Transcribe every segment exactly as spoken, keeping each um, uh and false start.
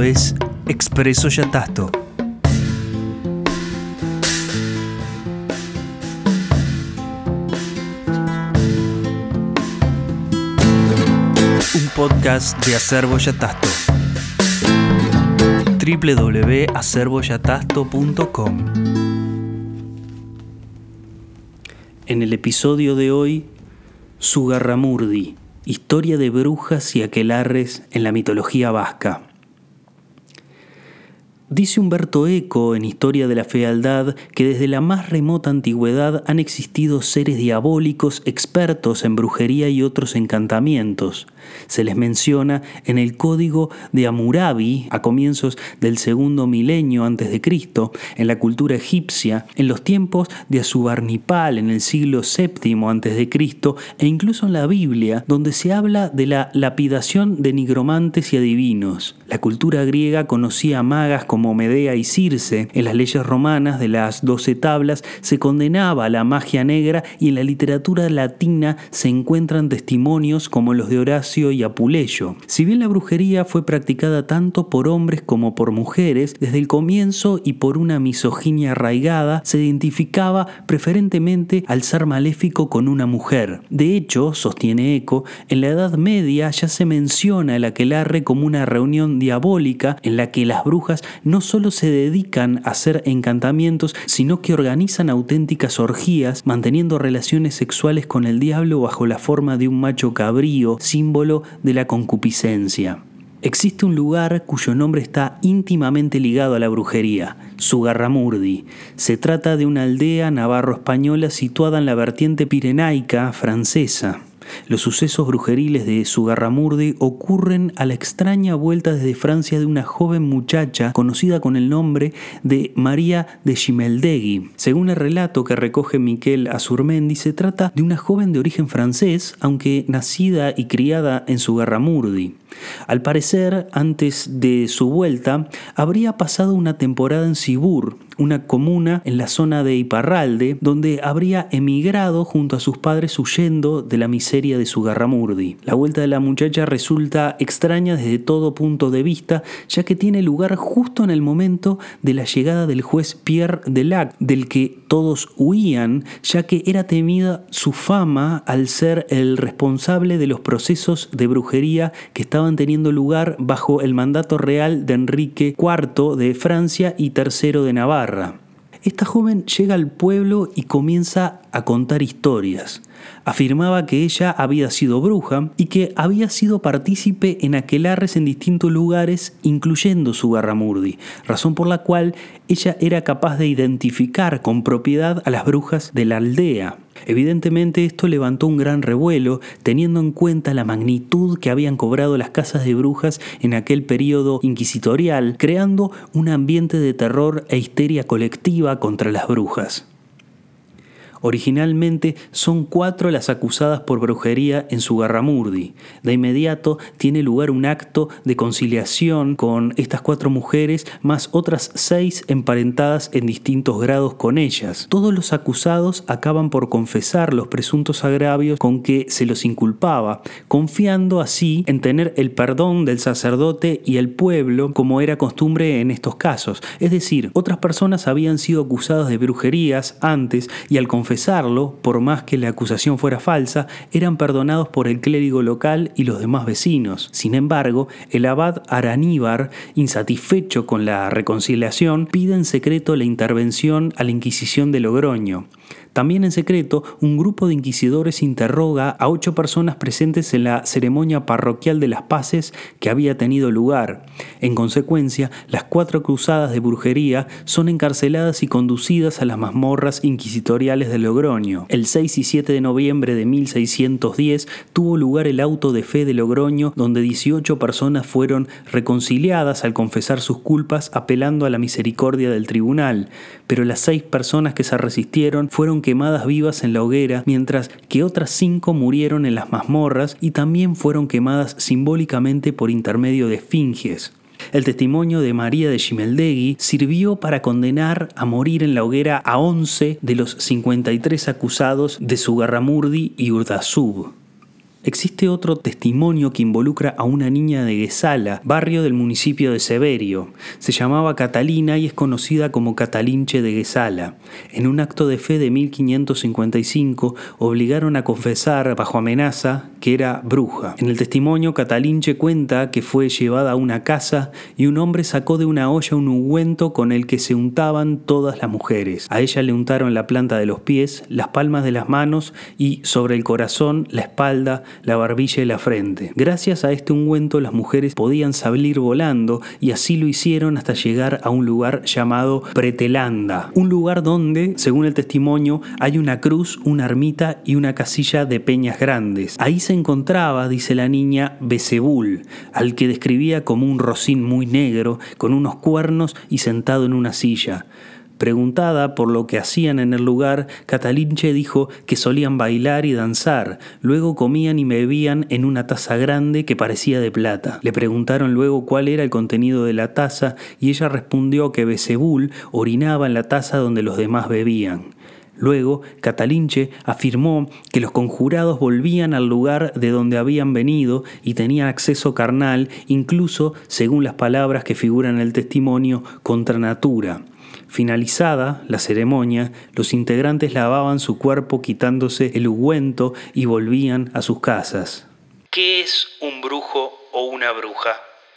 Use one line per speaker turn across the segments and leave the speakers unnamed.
es Expreso Yatasto. Un podcast de Acervo Yatasto. doble u doble u doble u punto acervo yatasto punto com. En el episodio de hoy, Zugarramurdi, historia de brujas y aquelarres en la mitología vasca. Dice Umberto Eco en Historia de la Fealdad que desde la más remota antigüedad han existido seres diabólicos expertos en brujería y otros encantamientos. Se les menciona en el Código de Hammurabi a comienzos del segundo milenio antes de Cristo, en la cultura egipcia, en los tiempos de Asurbanipal en el siglo séptimo antes de Cristo e incluso en la Biblia, donde se habla de la lapidación de nigromantes y adivinos. La cultura griega conocía a magas como Medea y Circe. En las leyes romanas de las doce tablas se condenaba a la magia negra y en la literatura latina se encuentran testimonios como los de Horacio y Apuleyo. Si bien la brujería fue practicada tanto por hombres como por mujeres, desde el comienzo y por una misoginia arraigada, se identificaba preferentemente al ser maléfico con una mujer. De hecho, sostiene Eco, en la Edad Media ya se menciona el aquelarre como una reunión diabólica en la que las brujas no solo se dedican a hacer encantamientos, sino que organizan auténticas orgías, manteniendo relaciones sexuales con el diablo bajo la forma de un macho cabrío, símbolo de la concupiscencia. Existe un lugar cuyo nombre está íntimamente ligado a la brujería, Zugarramurdi. Se trata de una aldea navarro-española situada en la vertiente pirenaica francesa. Los sucesos brujeriles de Zugarramurdi ocurren a la extraña vuelta desde Francia de una joven muchacha conocida con el nombre de María de Chimeldegui. Según el relato que recoge Miquel Azurmendi, se trata de una joven de origen francés, aunque nacida y criada en Zugarramurdi. Al parecer, antes de su vuelta, habría pasado una temporada en Cibur, una comuna en la zona de Iparralde, donde habría emigrado junto a sus padres huyendo de la miseria de Zugarramurdi. La vuelta de la muchacha resulta extraña desde todo punto de vista, ya que tiene lugar justo en el momento de la llegada del juez Pierre Delac, del que todos huían, ya que era temida su fama al ser el responsable de los procesos de brujería que estaban teniendo lugar bajo el mandato real de Enrique cuarto de Francia y tercero de Navarra. Esta joven llega al pueblo y comienza a contar historias. Afirmaba que ella había sido bruja y que había sido partícipe en aquelarres en distintos lugares, incluyendo Zugarramurdi, razón por la cual ella era capaz de identificar con propiedad a las brujas de la aldea. Evidentemente esto levantó un gran revuelo, teniendo en cuenta la magnitud que habían cobrado las casas de brujas en aquel periodo inquisitorial, creando un ambiente de terror e histeria colectiva contra las brujas. Originalmente son cuatro las acusadas por brujería en Zugarramurdi. De inmediato tiene lugar un acto de conciliación con estas cuatro mujeres, más otras seis emparentadas en distintos grados con ellas. Todos los acusados acaban por confesar los presuntos agravios con que se los inculpaba, confiando así en tener el perdón del sacerdote y el pueblo, como era costumbre en estos casos. Es decir, otras personas habían sido acusadas de brujerías antes y al confesarlo, por más que la acusación fuera falsa, eran perdonados por el clérigo local y los demás vecinos. Sin embargo, el abad Araníbar, insatisfecho con la reconciliación, pide en secreto la intervención a la Inquisición de Logroño. También en secreto, un grupo de inquisidores interroga a ocho personas presentes en la ceremonia parroquial de las paces que había tenido lugar. En consecuencia, las cuatro acusadas de brujería son encarceladas y conducidas a las mazmorras inquisitoriales de Logroño. El seis y siete de noviembre de mil seiscientos diez tuvo lugar el auto de fe de Logroño, donde dieciocho personas fueron reconciliadas al confesar sus culpas apelando a la misericordia del tribunal, pero las seis personas que se resistieron fueron quemadas vivas en la hoguera, mientras que otras cinco murieron en las mazmorras y también fueron quemadas simbólicamente por intermedio de esfinges. El testimonio de María de Chimeldegui sirvió para condenar a morir en la hoguera a once de los cincuenta y tres acusados de Zugarramurdi y Urdazub. Existe otro testimonio que involucra a una niña de Guesala, barrio del municipio de Severio. Se llamaba Catalina y es conocida como Catalinche de Guesala. En un acto de fe de mil quinientos cincuenta y cinco obligaron a confesar bajo amenaza que era bruja. En el testimonio, Catalinche cuenta que fue llevada a una casa y un hombre sacó de una olla un ungüento con el que se untaban todas las mujeres. A ella le untaron la planta de los pies, las palmas de las manos y sobre el corazón, la espalda, la barbilla y la frente. Gracias a este ungüento las mujeres podían salir volando y así lo hicieron hasta llegar a un lugar llamado Pretelanda, un lugar donde, según el testimonio, hay una cruz, una ermita y una casilla de peñas grandes. Ahí se encontraba, dice la niña, Bezebul, al que describía como un rocín muy negro, con unos cuernos y sentado en una silla. Preguntada por lo que hacían en el lugar, Catalinche dijo que solían bailar y danzar, luego comían y bebían en una taza grande que parecía de plata. Le preguntaron luego cuál era el contenido de la taza y ella respondió que Bezebul orinaba en la taza donde los demás bebían. Luego, Catalinche afirmó que los conjurados volvían al lugar de donde habían venido y tenían acceso carnal, incluso, según las palabras que figuran en el testimonio, contra natura. Finalizada la ceremonia, los integrantes lavaban su cuerpo quitándose el ungüento y volvían a sus casas. ¿Qué es un brujo o una bruja?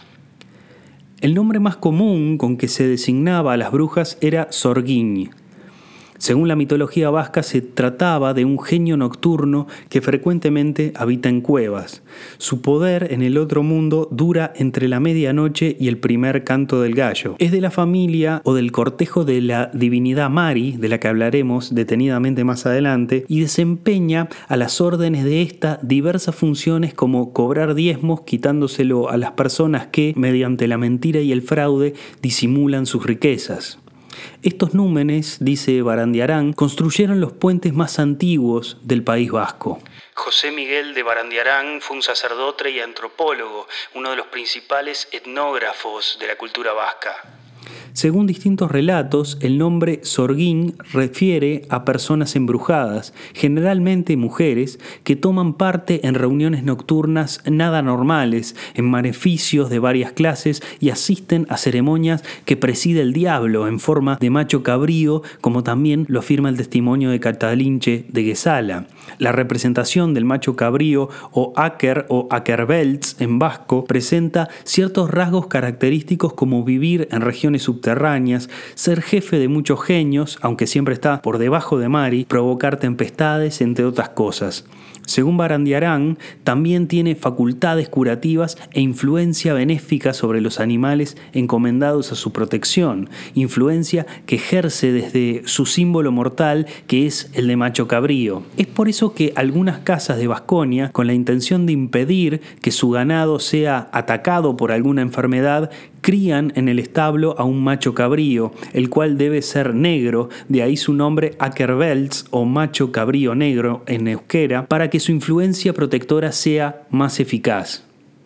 El nombre más común con que se designaba a las brujas era Sorguín. Según la mitología vasca, se trataba de un genio nocturno que frecuentemente habita en cuevas. Su poder en el otro mundo dura entre la medianoche y el primer canto del gallo. Es de la familia o del cortejo de la divinidad Mari, de la que hablaremos detenidamente más adelante, y desempeña a las órdenes de esta diversas funciones como cobrar diezmos quitándoselo a las personas que, mediante la mentira y el fraude, disimulan sus riquezas. Estos númenes, dice Barandiarán, construyeron los puentes más antiguos del País Vasco. José Miguel de Barandiarán fue un sacerdote y antropólogo, uno de los principales etnógrafos de la cultura vasca. Según distintos relatos, el nombre Sorguín refiere a personas embrujadas, generalmente mujeres, que toman parte en reuniones nocturnas nada normales, en maleficios de varias clases y asisten a ceremonias que preside el diablo en forma de macho cabrío, como también lo afirma el testimonio de Catalinche de Guesala. La representación del macho cabrío o Aker o Akerbelts en vasco presenta ciertos rasgos característicos como vivir en regiones subterráneas, ser jefe de muchos genios, aunque siempre está por debajo de Mari, provocar tempestades, entre otras cosas. Según Barandiarán, también tiene facultades curativas e influencia benéfica sobre los animales encomendados a su protección, influencia que ejerce desde su símbolo mortal, que es el de macho cabrío. Es por eso que algunas casas de Vasconia, con la intención de impedir que su ganado sea atacado por alguna enfermedad, crían en el establo a un macho cabrío, el cual debe ser negro, de ahí su nombre Akerbelts o macho cabrío negro en euskera, para que su influencia protectora sea más eficaz.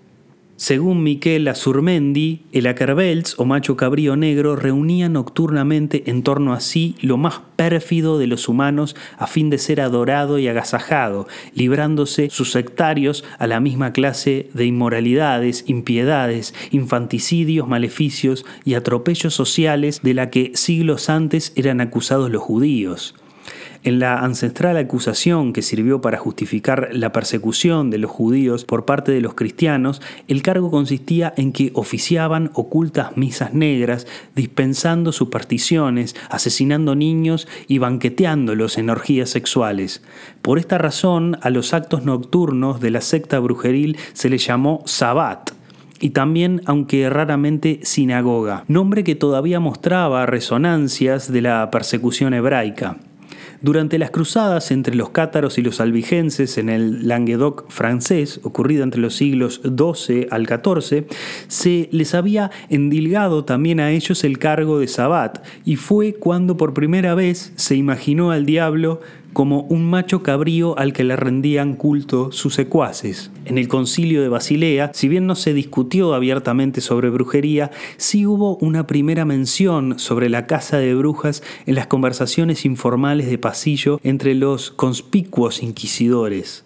Según Miquel Azurmendi, el Akerbelts o macho cabrío negro reunía nocturnamente en torno a sí lo más pérfido de los humanos a fin de ser adorado y agasajado, librándose sus sectarios a la misma clase de inmoralidades, impiedades, infanticidios, maleficios y atropellos sociales de la que siglos antes eran acusados los judíos. En la ancestral acusación que sirvió para justificar la persecución de los judíos por parte de los cristianos, el cargo consistía en que oficiaban ocultas misas negras, dispensando supersticiones, asesinando niños y banqueteándolos en orgías sexuales. Por esta razón, a los actos nocturnos de la secta brujeril se les llamó Sabbat, y también, aunque raramente, sinagoga, nombre que todavía mostraba resonancias de la persecución hebraica. Durante las cruzadas entre los cátaros y los albigenses en el Languedoc francés, ocurrida entre los siglos doce al catorce, se les había endilgado también a ellos el cargo de Sabbat, y fue cuando por primera vez se imaginó al diablo como un macho cabrío al que le rendían culto sus secuaces. En el Concilio de Basilea, si bien no se discutió abiertamente sobre brujería, sí hubo una primera mención sobre la caza de brujas en las conversaciones informales de pasillo entre los conspicuos inquisidores.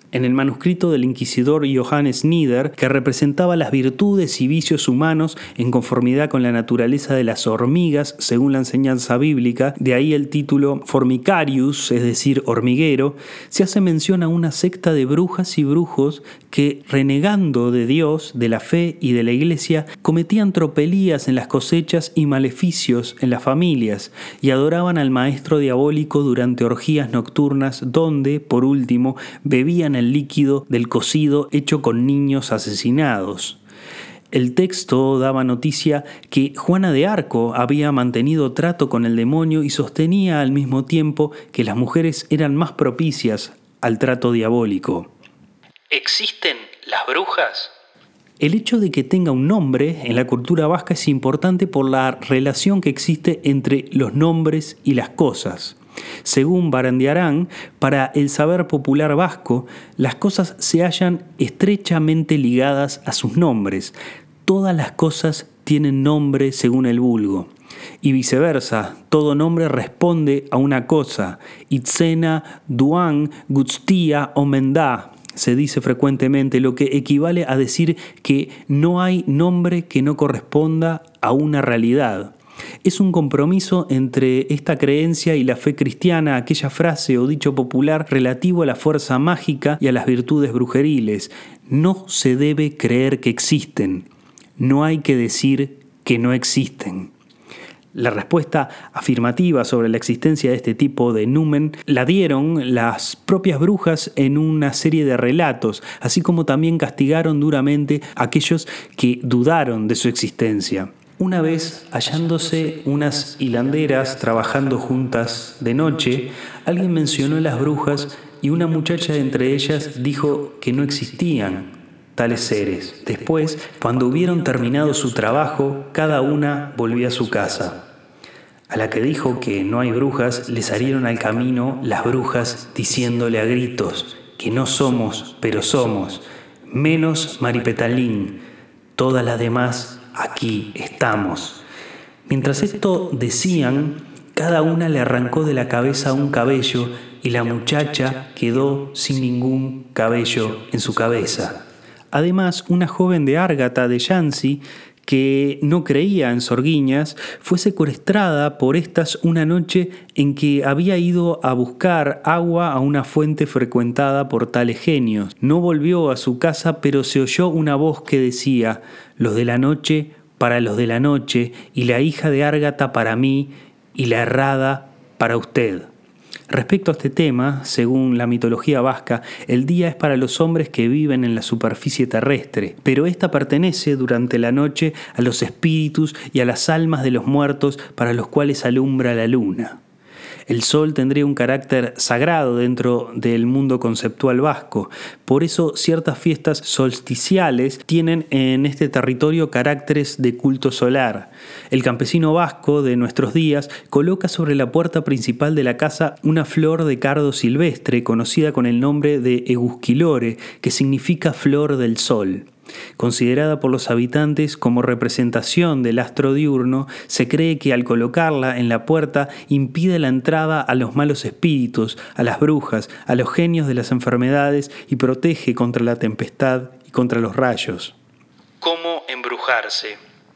En el manuscrito del inquisidor Johannes Nieder, que representaba las virtudes y vicios humanos en conformidad con la naturaleza de las hormigas, según la enseñanza bíblica, de ahí el título Formicarius, es decir, hormiguero, se hace mención a una secta de brujas y brujos que, renegando de Dios, de la fe y de la iglesia, cometían tropelías en las cosechas y maleficios en las familias, y adoraban al maestro diabólico durante orgías nocturnas donde, por último, bebían el líquido del cocido hecho con niños asesinados. El texto daba noticia que Juana de Arco había mantenido trato con el demonio y sostenía al mismo tiempo que las mujeres eran más propicias al trato diabólico. ¿Existen las brujas? El hecho de que tenga un nombre en la cultura vasca es importante por la relación que existe entre los nombres y las cosas. Según Barandiarán, para el saber popular vasco, las cosas se hallan estrechamente ligadas a sus nombres. Todas las cosas tienen nombre según el vulgo. Y viceversa, todo nombre responde a una cosa. Itzena, Duan, Gutstia o Mendá. Se dice frecuentemente, lo que equivale a decir que no hay nombre que no corresponda a una realidad. Es un compromiso entre esta creencia y la fe cristiana, aquella frase o dicho popular relativo a la fuerza mágica y a las virtudes brujeriles. No se debe creer que existen. No hay que decir que no existen. La respuesta afirmativa sobre la existencia de este tipo de numen la dieron las propias brujas en una serie de relatos, así como también castigaron duramente a aquellos que dudaron de su existencia. Una vez, hallándose unas hilanderas trabajando juntas de noche, alguien mencionó las brujas y una muchacha de entre ellas dijo que no existían tales seres. Después, cuando hubieron terminado su trabajo, cada una volvió a su casa. A la que dijo que no hay brujas, le salieron al camino las brujas diciéndole a gritos que no somos, pero somos, menos Maripetalín, todas las demás aquí estamos. Mientras esto decían, cada una le arrancó de la cabeza un cabello y la muchacha quedó sin ningún cabello en su cabeza. Además, una joven de Árgata de Yancy, que no creía en Sorguiñas, fue secuestrada por estas una noche en que había ido a buscar agua a una fuente frecuentada por tales genios. No volvió a su casa, pero se oyó una voz que decía: los de la noche para los de la noche, y la hija de Árgata para mí, y la errada para usted. Respecto a este tema, según la mitología vasca, el día es para los hombres que viven en la superficie terrestre, pero ésta pertenece durante la noche a los espíritus y a las almas de los muertos para los cuales alumbra la luna. El sol tendría un carácter sagrado dentro del mundo conceptual vasco. Por eso ciertas fiestas solsticiales tienen en este territorio caracteres de culto solar. El campesino vasco de nuestros días coloca sobre la puerta principal de la casa una flor de cardo silvestre conocida con el nombre de egusquilore, que significa flor del sol. Considerada por los habitantes como representación del astro diurno, se cree que al colocarla en la puerta impide la entrada a los malos espíritus, a las brujas, a los genios de las enfermedades y protege contra la tempestad y contra los rayos. ¿Cómo embrujarse?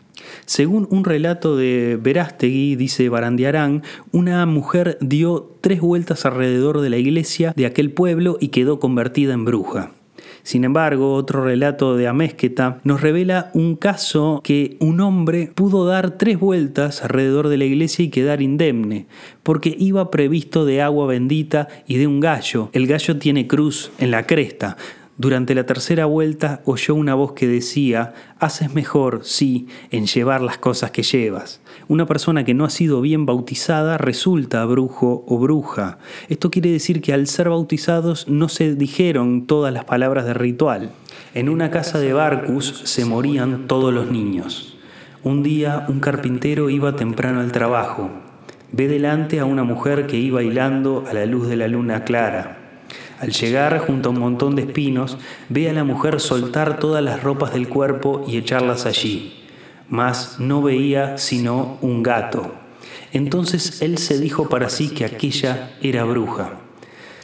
Según un relato de Verástegui, dice Barandiarán, una mujer dio tres vueltas alrededor de la iglesia de aquel pueblo y quedó convertida en bruja. Sin embargo, otro relato de Amezqueta nos revela un caso que un hombre pudo dar tres vueltas alrededor de la iglesia y quedar indemne, porque iba previsto de agua bendita y de un gallo. El gallo tiene cruz en la cresta. Durante la tercera vuelta oyó una voz que decía: haces mejor, sí, en llevar las cosas que llevas. Una persona que no ha sido bien bautizada resulta brujo o bruja. Esto quiere decir que al ser bautizados no se dijeron todas las palabras del ritual. En una casa de Barcus se morían todos los niños. Un día un carpintero iba temprano al trabajo. Ve delante a una mujer que iba hilando a la luz de la luna clara. Al llegar junto a un montón de espinos, ve a la mujer soltar todas las ropas del cuerpo y echarlas allí. Mas no veía sino un gato. Entonces él se dijo para sí que aquella era bruja.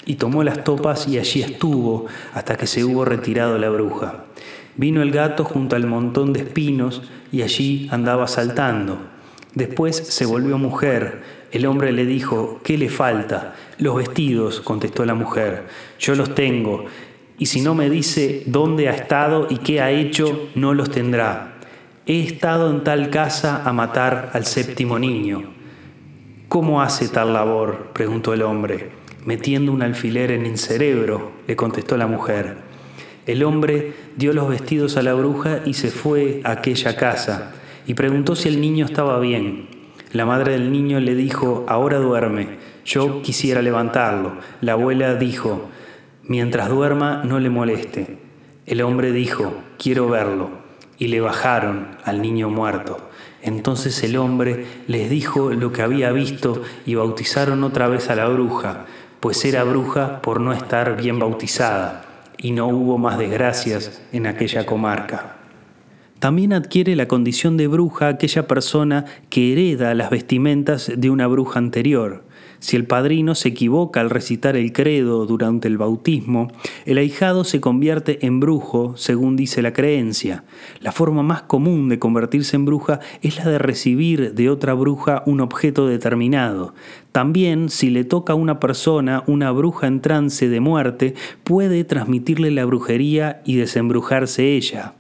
y tomó las topas y allí estuvo hasta que se hubo retirado la bruja. Vino el gato junto al montón de espinos y allí andaba saltando. Después se volvió mujer. El hombre le dijo: ¿qué le falta? Los vestidos, contestó la mujer. Yo los tengo, y si no me dice dónde ha estado y qué ha hecho, no los tendrá. He estado en tal casa a matar al séptimo niño. ¿Cómo hace tal labor?, preguntó el hombre. Metiendo un alfiler en el cerebro, le contestó la mujer. El hombre dio los vestidos a la bruja y se fue a aquella casa, y preguntó si el niño estaba bien. La madre del niño le dijo: ahora duerme, yo quisiera levantarlo. La abuela dijo: mientras duerma no le moleste. El hombre dijo: quiero verlo, y le bajaron al niño muerto. Entonces el hombre les dijo lo que había visto y bautizaron otra vez a la bruja, pues era bruja por no estar bien bautizada, y no hubo más desgracias en aquella comarca. También adquiere la condición de bruja aquella persona que hereda las vestimentas de una bruja anterior. Si el padrino se equivoca al recitar el credo durante el bautismo, el ahijado se convierte en brujo, según dice la creencia. La forma más común de convertirse en bruja es la de recibir de otra bruja un objeto determinado. También, si le toca a una persona una bruja en trance de muerte, puede transmitirle la brujería y desembrujarse ella.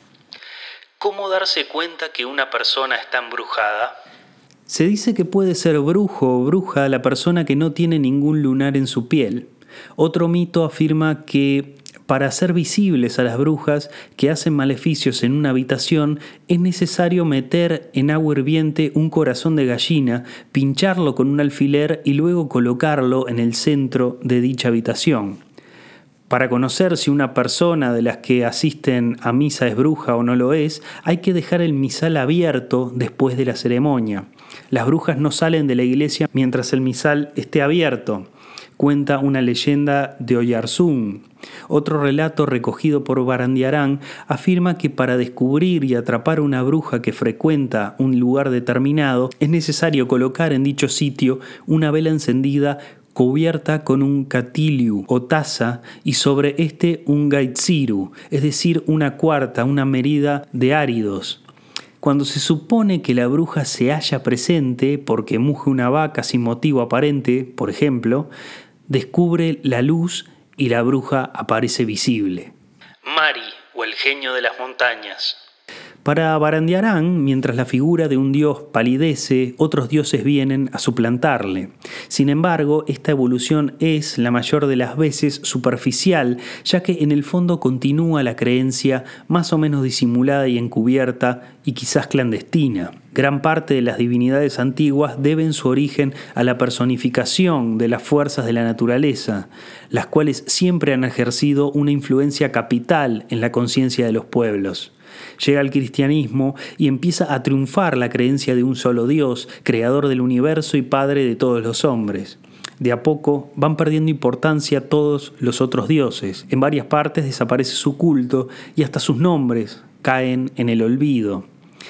¿Cómo darse cuenta que una persona está embrujada? Se dice que puede ser brujo o bruja la persona que no tiene ningún lunar en su piel. Otro mito afirma que para hacer visibles a las brujas que hacen maleficios en una habitación es necesario meter en agua hirviente un corazón de gallina, pincharlo con un alfiler y luego colocarlo en el centro de dicha habitación. Para conocer si una persona de las que asisten a misa es bruja o no lo es, hay que dejar el misal abierto después de la ceremonia. Las brujas no salen de la iglesia mientras el misal esté abierto, cuenta una leyenda de Oyarzún. Otro relato recogido por Barandiarán afirma que para descubrir y atrapar a una bruja que frecuenta un lugar determinado, es necesario colocar en dicho sitio una vela encendida cubierta con un catiliu o taza y sobre este un gaitsiru, es decir, una cuarta, una medida de áridos. Cuando se supone que la bruja se halla presente porque muge una vaca sin motivo aparente, por ejemplo, descubre la luz y la bruja aparece visible. Mari, o el genio de las montañas. Para Barandiarán, mientras la figura de un dios palidece, otros dioses vienen a suplantarle. Sin embargo, esta evolución es, la mayor de las veces, superficial, ya que en el fondo continúa la creencia más o menos disimulada y encubierta y quizás clandestina. Gran parte de las divinidades antiguas deben su origen a la personificación de las fuerzas de la naturaleza, las cuales siempre han ejercido una influencia capital en la conciencia de los pueblos. Llega el cristianismo y empieza a triunfar la creencia de un solo Dios, creador del universo y padre de todos los hombres. De a poco van perdiendo importancia todos los otros dioses. En varias partes desaparece su culto y hasta sus nombres caen en el olvido.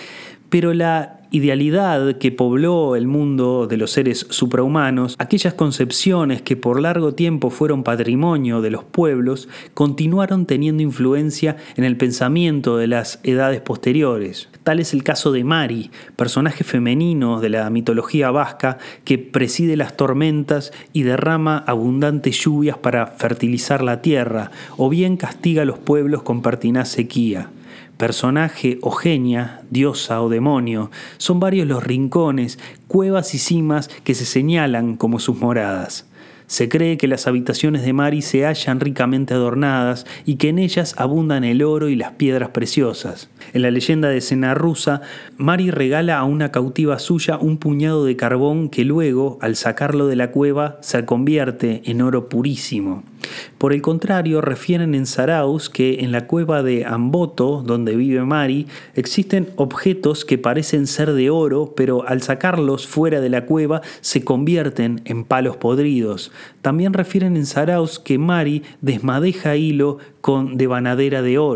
Pero la idealidad que pobló el mundo de los seres suprahumanos, aquellas concepciones que por largo tiempo fueron patrimonio de los pueblos, continuaron teniendo influencia en el pensamiento de las edades posteriores. Tal es el caso de Mari, personaje femenino de la mitología vasca que preside las tormentas y derrama abundantes lluvias para fertilizar la tierra, o bien castiga a los pueblos con pertinaz sequía. Personaje o genia, diosa o demonio, son varios los rincones, cuevas y cimas que se señalan como sus moradas. Se cree que las habitaciones de Mari se hallan ricamente adornadas y que en ellas abundan el oro y las piedras preciosas. En la leyenda de Senarrusa, Mari regala a una cautiva suya un puñado de carbón que luego, al sacarlo de la cueva, se convierte en oro purísimo. Por el contrario, refieren en Zarauz que en la cueva de Amboto, donde vive Mari, existen objetos que parecen ser de oro, pero al sacarlos fuera de la cueva se convierten en palos podridos. También refieren en Zarauz que Mari desmadeja hilo con devanadera de oro.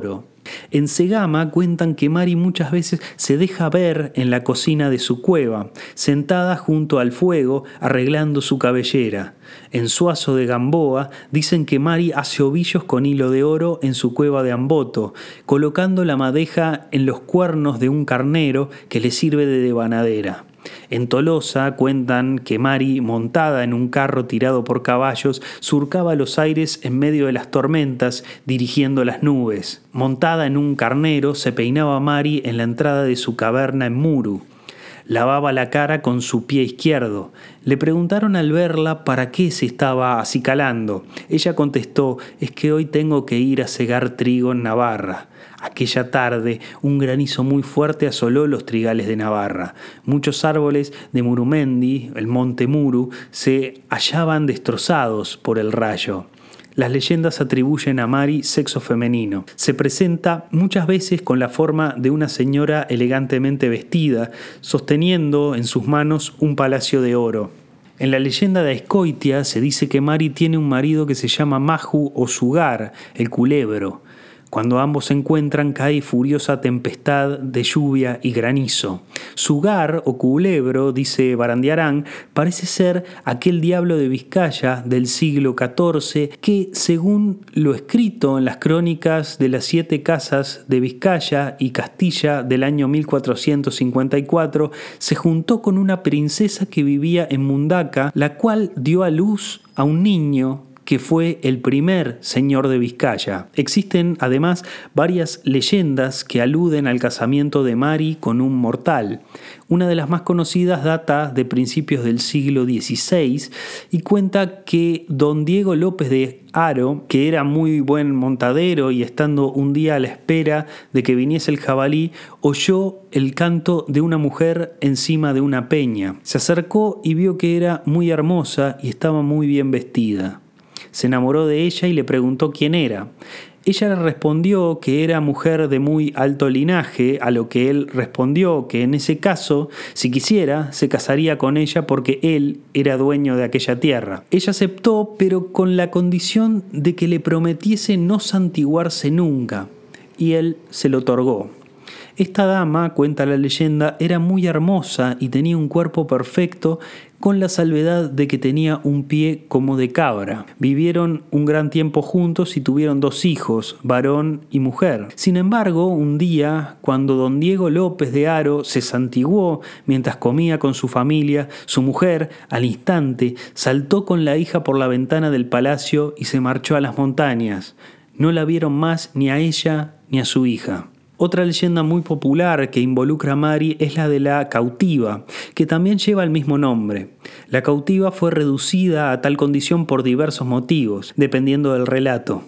En Cegama cuentan que Mari muchas veces se deja ver en la cocina de su cueva, sentada junto al fuego arreglando su cabellera. En Suazo de Gamboa dicen que Mari hace ovillos con hilo de oro en su cueva de Amboto, colocando la madeja en los cuernos de un carnero que le sirve de devanadera. En Tolosa cuentan que Mari, montada en un carro tirado por caballos, surcaba los aires en medio de las tormentas, dirigiendo las nubes. Montada en un carnero, se peinaba Mari en la entrada de su caverna en Muru. Lavaba la cara con su pie izquierdo. Le preguntaron al verla para qué se estaba acicalando. Ella contestó: es que hoy tengo que ir a cegar trigo en Navarra. Aquella tarde, un granizo muy fuerte asoló los trigales de Navarra. Muchos árboles de Murumendi, el monte Muru, se hallaban destrozados por el rayo. Las leyendas atribuyen a Mari sexo femenino. Se presenta muchas veces con la forma de una señora elegantemente vestida, sosteniendo en sus manos un palacio de oro. En la leyenda de Azcoitia se dice que Mari tiene un marido que se llama Maju o Sugar, el culebro. Cuando ambos se encuentran, cae furiosa tempestad de lluvia y granizo. Sugar o culebro, dice Barandiarán, parece ser aquel diablo de Vizcaya del siglo catorce que, según lo escrito en las crónicas de las siete casas de Vizcaya y Castilla del año mil cuatrocientos cincuenta y cuatro, se juntó con una princesa que vivía en Mundaca, la cual dio a luz a un niño que fue el primer señor de Vizcaya. Existen además varias leyendas que aluden al casamiento de Mari con un mortal. Una de las más conocidas data de principios del siglo dieciséis y cuenta que don Diego López de Haro, que era muy buen montadero y estando un día a la espera de que viniese el jabalí, oyó el canto de una mujer encima de una peña. Se acercó y vio que era muy hermosa y estaba muy bien vestida. Se enamoró de ella y le preguntó quién era. Ella le respondió que era mujer de muy alto linaje, a lo que él respondió que en ese caso, si quisiera, se casaría con ella porque él era dueño de aquella tierra. Ella aceptó, pero con la condición de que le prometiese no santiguarse nunca, y él se lo otorgó. Esta dama, cuenta la leyenda, era muy hermosa y tenía un cuerpo perfecto, con la salvedad de que tenía un pie como de cabra. Vivieron un gran tiempo juntos y tuvieron dos hijos, varón y mujer. Sin embargo, un día, cuando don Diego López de Haro se santiguó mientras comía con su familia, su mujer, al instante, saltó con la hija por la ventana del palacio y se marchó a las montañas. No la vieron más ni a ella ni a su hija. Otra leyenda muy popular que involucra a Mari es la de la cautiva, que también lleva el mismo nombre. La cautiva fue reducida a tal condición por diversos motivos, dependiendo del relato.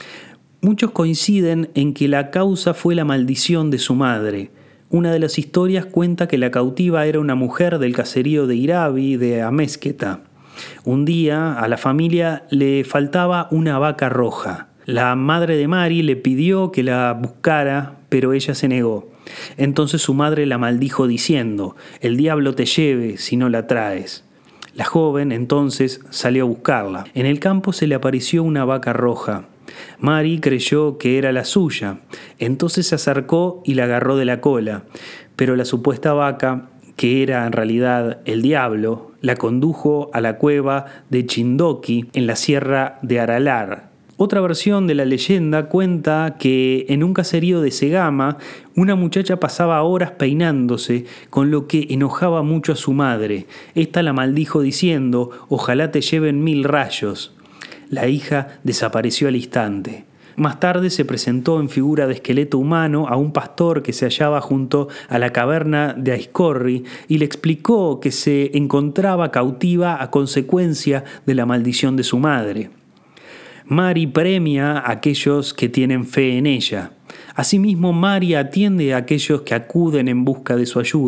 Muchos coinciden en que la causa fue la maldición de su madre. Una de las historias cuenta que la cautiva era una mujer del caserío de Irabi de Amézqueta. Un día a la familia le faltaba una vaca roja. La madre de Mari le pidió que la buscara, pero ella se negó. Entonces su madre la maldijo diciendo: «El diablo te lleve si no la traes». La joven entonces salió a buscarla. En el campo se le apareció una vaca roja. Mari creyó que era la suya. Entonces se acercó y la agarró de la cola. Pero la supuesta vaca, que era en realidad el diablo, la condujo a la cueva de Chindoqui en la sierra de Aralar. Otra versión de la leyenda cuenta que en un caserío de Cegama una muchacha pasaba horas peinándose, con lo que enojaba mucho a su madre. Esta la maldijo diciendo: «Ojalá te lleven mil rayos». La hija desapareció al instante. Más tarde se presentó en figura de esqueleto humano a un pastor que se hallaba junto a la caverna de Aizcorri y le explicó que se encontraba cautiva a consecuencia de la maldición de su madre. Mari premia a aquellos que tienen fe en ella. Asimismo, Mari atiende a aquellos que acuden en busca de su ayuda.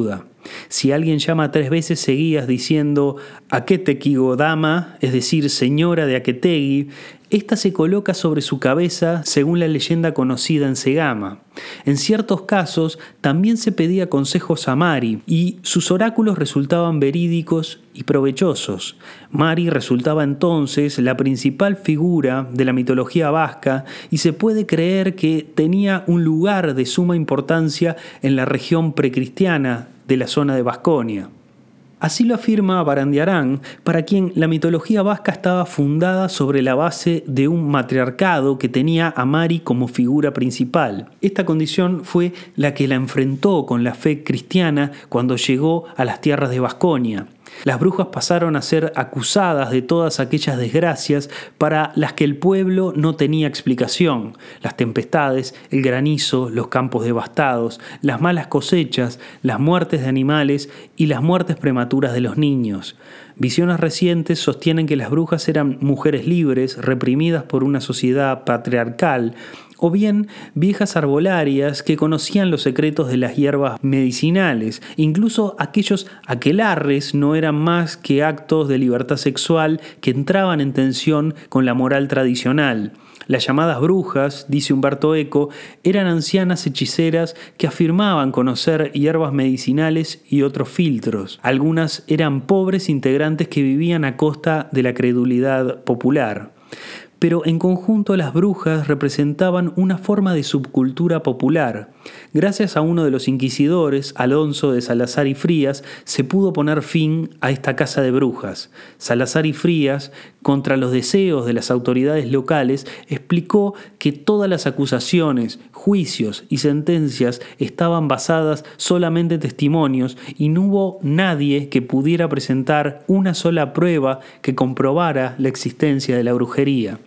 Si alguien llama tres veces seguidas diciendo Aketekigo Dama, es decir, señora de Aketegui, esta se coloca sobre su cabeza según la leyenda conocida en Segama. En ciertos casos también se pedía consejos a Mari y sus oráculos resultaban verídicos y provechosos. Mari resultaba entonces la principal figura de la mitología vasca y se puede creer que tenía un lugar de suma importancia en la región precristiana de la zona de Vasconia. Así lo afirma Barandiarán, para quien la mitología vasca estaba fundada sobre la base de un matriarcado que tenía a Mari como figura principal. Esta condición fue la que la enfrentó con la fe cristiana cuando llegó a las tierras de Vasconia. Las brujas pasaron a ser acusadas de todas aquellas desgracias para las que el pueblo no tenía explicación: las tempestades, el granizo, los campos devastados, las malas cosechas, las muertes de animales y las muertes prematuras de los niños. Visiones recientes sostienen que las brujas eran mujeres libres, reprimidas por una sociedad patriarcal, o bien viejas arbolarias que conocían los secretos de las hierbas medicinales. Incluso aquellos aquelarres no eran más que actos de libertad sexual que entraban en tensión con la moral tradicional. Las llamadas brujas, dice Humberto Eco, eran ancianas hechiceras que afirmaban conocer hierbas medicinales y otros filtros. Algunas eran pobres integrantes que vivían a costa de la credulidad popular. Pero en conjunto las brujas representaban una forma de subcultura popular. Gracias a uno de los inquisidores, Alonso de Salazar y Frías, se pudo poner fin a esta casa de brujas. Salazar y Frías, contra los deseos de las autoridades locales, explicó que todas las acusaciones, juicios y sentencias estaban basadas solamente en testimonios y no hubo nadie que pudiera presentar una sola prueba que comprobara la existencia de la brujería.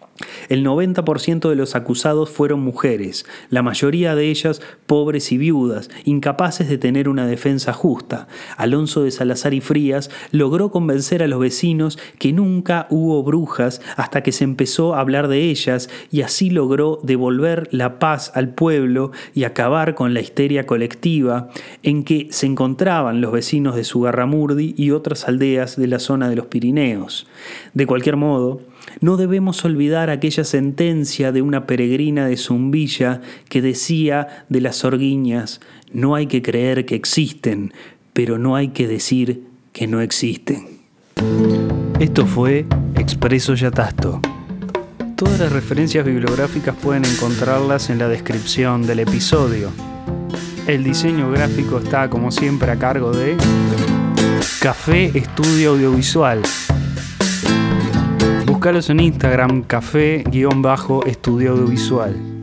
El noventa por ciento de los acusados fueron mujeres, la mayoría de ellas pobres y viudas, incapaces de tener una defensa justa. Alonso de Salazar y Frías logró convencer a los vecinos que nunca hubo brujas hasta que se empezó a hablar de ellas, y así logró devolver la paz al pueblo y acabar con la histeria colectiva en que se encontraban los vecinos de Zugarramurdi y otras aldeas de la zona de los Pirineos. De cualquier modo, no debemos olvidar aquella sentencia de una peregrina de Zumbilla que decía de las orguiñas: no hay que creer que existen, pero no hay que decir que no existen. Esto fue Expreso Yatasto. Todas las referencias bibliográficas pueden encontrarlas en la descripción del episodio. El diseño gráfico está, como siempre, a cargo de Café Estudio Audiovisual. Búscalos en Instagram, café-estudio audiovisual.